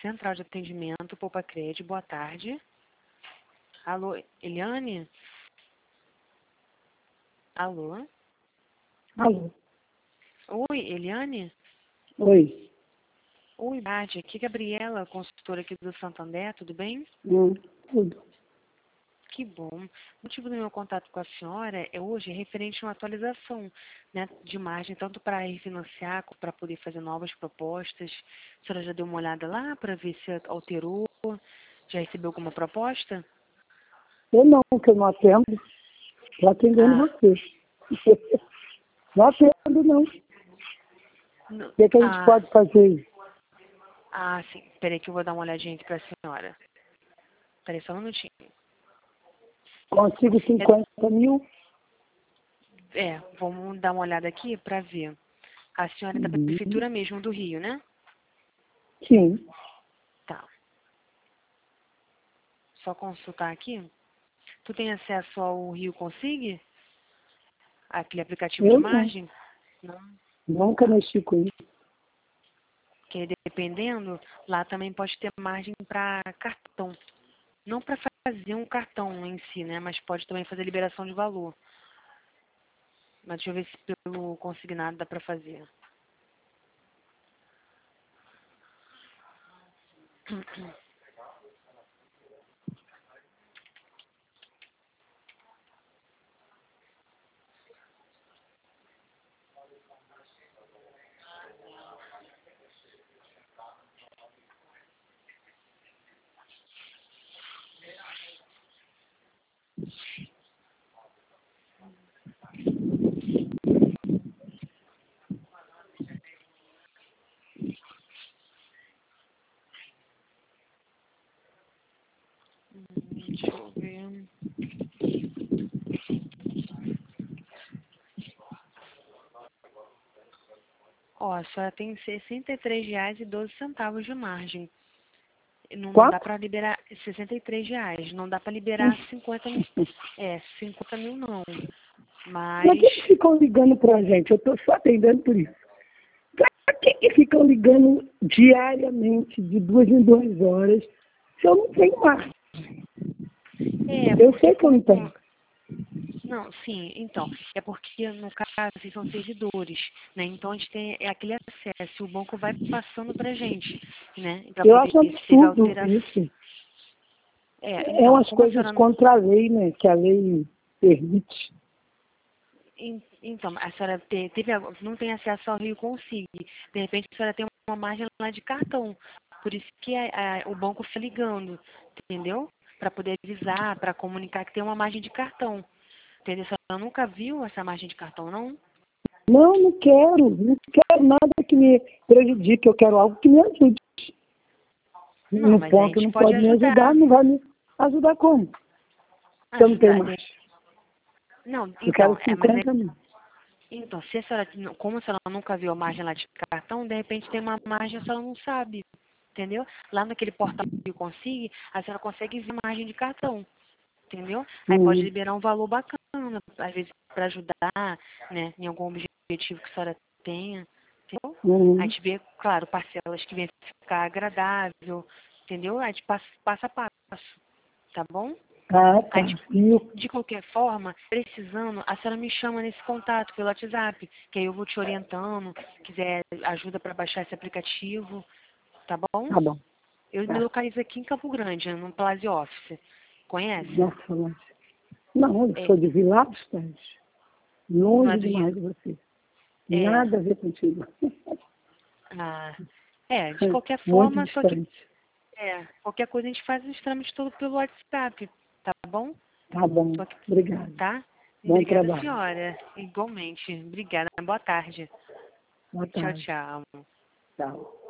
Central de Atendimento, Poupa Crédito, boa tarde. Alô, Eliane? Alô? Alô? Oi, Eliane? Oi. Oi, Bade, aqui é Gabriela, consultora aqui do Santander, tudo bem? Tudo. Que bom. O motivo do meu contato com a senhora é hoje referente a uma atualização, né, de margem, tanto para refinanciar, como para poder fazer novas propostas. A senhora já deu uma olhada lá para ver se alterou? Já recebeu alguma proposta? Eu não, que eu não atendo. Estou atendendo Ah, você. Não atendo, não. O não, que, é que a gente pode fazer? sim. Peraí que eu vou dar uma olhadinha aqui para a senhora. Peraí só um minutinho. Consigo 50 mil? Vamos dar uma olhada aqui para ver. A senhora é da Uhum. prefeitura mesmo do Rio, né? Sim. Tá. Só consultar aqui. Tu tem acesso ao Rio Consig? Aquele aplicativo de Eu não. margem? Não. Nunca Tá. mexi com isso. Porque dependendo, lá também pode ter margem para cartão. Não para fazer um cartão em si, né? Mas pode também fazer liberação de valor. Mas deixa eu ver se pelo consignado dá para fazer. Deixa eu ver. Ó, a senhora tem R$ 63,12 de margem. Não dá Quanto? para liberar R$ 63. Não dá para liberar 50 mil. 50 mil não. Mas Mas, que ficam ligando pra gente? Eu estou só atendendo por isso. Pra que ficam ligando diariamente, de 2 em 2 horas, se eu não tenho mais? Eu porque sei que eu por não tenho. não, sim, então, é porque no caso vocês são servidores, né? Então a gente tem aquele acesso, e o banco vai passando pra gente, né? Para Eu poder acho se teve absurdo alteração. isso. É Então, umas como a coisas senhora contra a lei, né? Que a lei permite. então, a senhora não tem acesso ao Rio Consigne. De repente a senhora tem uma margem lá de cartão. Por isso que o banco fica ligando, entendeu? Para poder avisar, para comunicar que tem uma margem de cartão. Entendeu? A senhora nunca viu essa margem de cartão, não? Não, não quero. Não quero nada que me prejudique. Eu quero algo que me ajude. Não, No mas a ponto gente não pode pode me ajudar, ajudar. não vai me ajudar como? Se eu não tenho Ajudar. mais. Não, Eu então, quero 50 mil. então, se a senhora, como a senhora nunca viu a margem lá de cartão, de repente tem uma margem, a senhora não sabe, entendeu? Lá naquele portal que eu consigo, a senhora consegue ver a margem de cartão, entendeu? Aí pode Uhum. liberar um valor bacana, às vezes para ajudar, né, em algum objetivo que a senhora tenha, entendeu? A Uhum. gente vê, claro, parcelas que vêm ficar agradável, entendeu? A gente passa passo a passo, tá bom? Ah, tá. Aí, E eu, de qualquer forma, precisando, a senhora me chama nesse contato pelo WhatsApp, que aí eu vou te orientando, quiser ajuda para baixar esse aplicativo, tá bom? tá bom. Eu me Tá. localizo aqui em Campo Grande, no Place Office. Conhece? Nossa, mas... Não, eu É, sou de Vila dos Tanques. não é Longe do Rio? demais de você. É, Nada a ver contigo. ah, de qualquer Muito forma, tô aqui, distante. qualquer coisa a gente faz os trâmites todo pelo WhatsApp, tá bom? Tá bom. Tô aqui, Obrigado. tá? Bom Obrigada, trabalho. senhora. Igualmente. Obrigada. Boa tarde. Boa Tchau, tarde. tchau. Tchau.